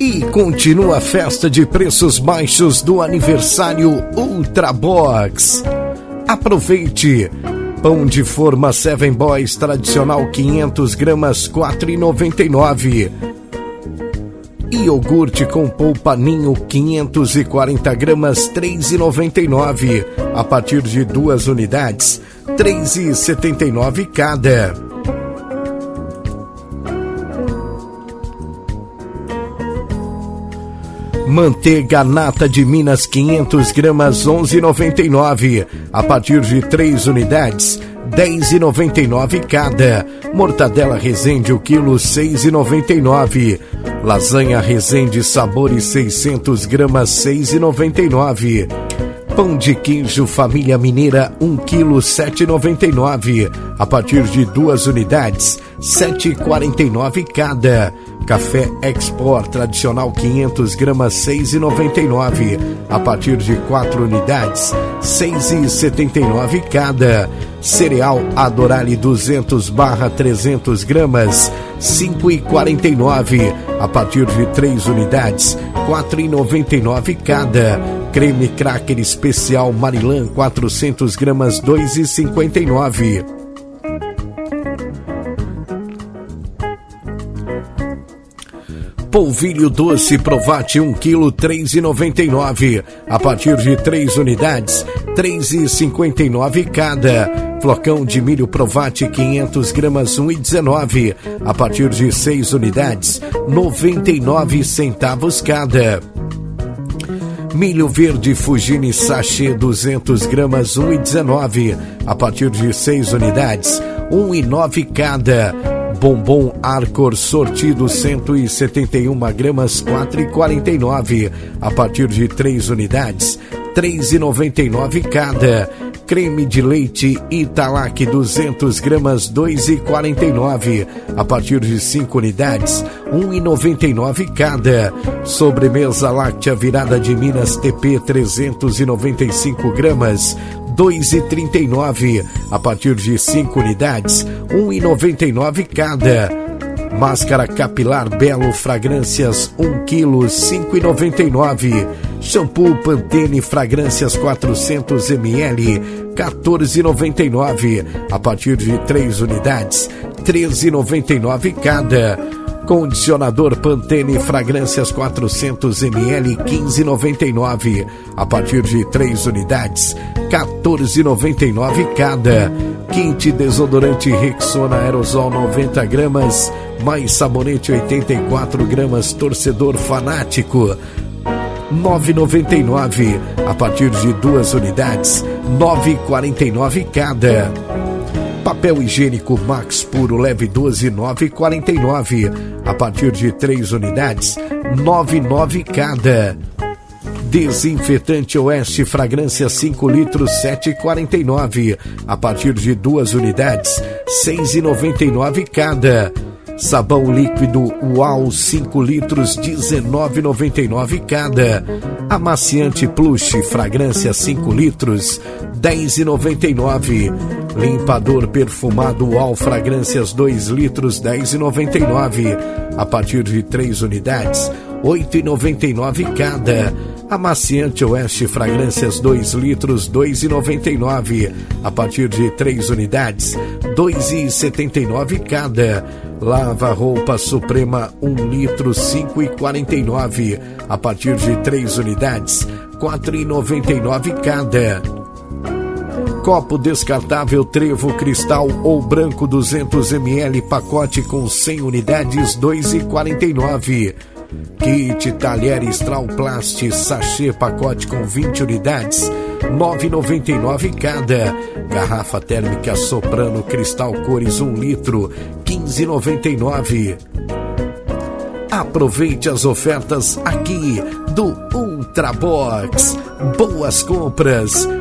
E continua a festa de preços baixos do aniversário Ultrabox. Aproveite! Pão de forma Seven Boys tradicional 500 gramas R$ 4,99. Iogurte com polpa Ninho 540 gramas R$ 3,99. A partir de 2 unidades, R$ 3,79 cada. Manteiga nata de Minas 500 gramas R$ 11,99. A partir de 3 unidades, R$ 10,99 cada. Mortadela Resende o quilo R$ 6,99. Lasanha Resende Sabores 600 gramas R$ 6,99. Pão de queijo Família Mineira 1 quilo R$ 7,99. A partir de 2 unidades, R$ 7,49 cada. Café Export tradicional 500 gramas R$ 6,99. A partir de 4 unidades, R$ 6,79 cada. Cereal Adorale 200/300 gramas R$ 5,49. A partir de 3 unidades, R$ 4,99 cada. Creme Cracker Especial Marilã 400 gramas R$ 2,59. Polvilho doce Provate 1 kg R$ 3,99. A partir de 3 unidades, R$ 3,59 cada. Flocão de milho Provate 500 gramas R$ 1,19. A partir de 6 unidades, 99 centavos cada. Milho verde Fugini Sachê 200 gramas R$ 1,19. A partir de 6 unidades, R$ 1,09 cada. Bombom Arcor sortido 171 gramas R$ 4,49. A partir de 3 unidades, R$ 3,99 cada. Creme de leite Italac 200 gramas R$ 2,49. A partir de 5 unidades, R$ 1,99 cada. Sobremesa láctea virada de Minas TP 395 gramas R$ 2,39. A partir de 5 unidades, R$ 1,99 cada. Máscara capilar Belo Fragrâncias 1 kg R$ 5,99. Shampoo Pantene Fragrâncias 400 ml R$ 14,99. A partir de 3 unidades, R$ 13,99 cada. Condicionador Pantene Fragrâncias 400 ml R$ 15,99. A partir de 3 unidades, R$ 14,99 cada. Kit desodorante Rexona Aerosol 90 gramas mais sabonete 84 gramas Torcedor Fanático R$ 9,99. A partir de 2 unidades, R$ 9,49 cada. Papel higiênico Max Puro leve 12 R$ 9,49. A partir de 3 unidades, R$ 9,9 cada. Desinfetante Oeste Fragrância 5 litros R$ 7,49. A partir de 2 unidades, R$ 6,99 cada. Sabão líquido Uau 5 litros R$ 19,99 cada. Amaciante Plush Fragrância 5 litros R$ 10,99. Limpador perfumado Uau Fragrâncias 2 litros R$ 10,99. A partir de 3 unidades, R$ 8,99 cada. Amaciante Oeste Fragrâncias 2 litros R$ 2,99. A partir de 3 unidades, R$ 2,79 cada. Lava Roupa Suprema 1 litro R$ 5,49. A partir de 3 unidades, R$ 4,99 cada. Copo descartável Trevo Cristal ou Branco 200 ml pacote com 100 unidades R$ 2,49. Kit Talheres Trauplast Sachê pacote com 20 unidades R$ 9,99 cada. Garrafa térmica Soprano Cristal Cores 1 litro R$ 15,99. Aproveite as ofertas aqui do Ultrabox. Boas compras,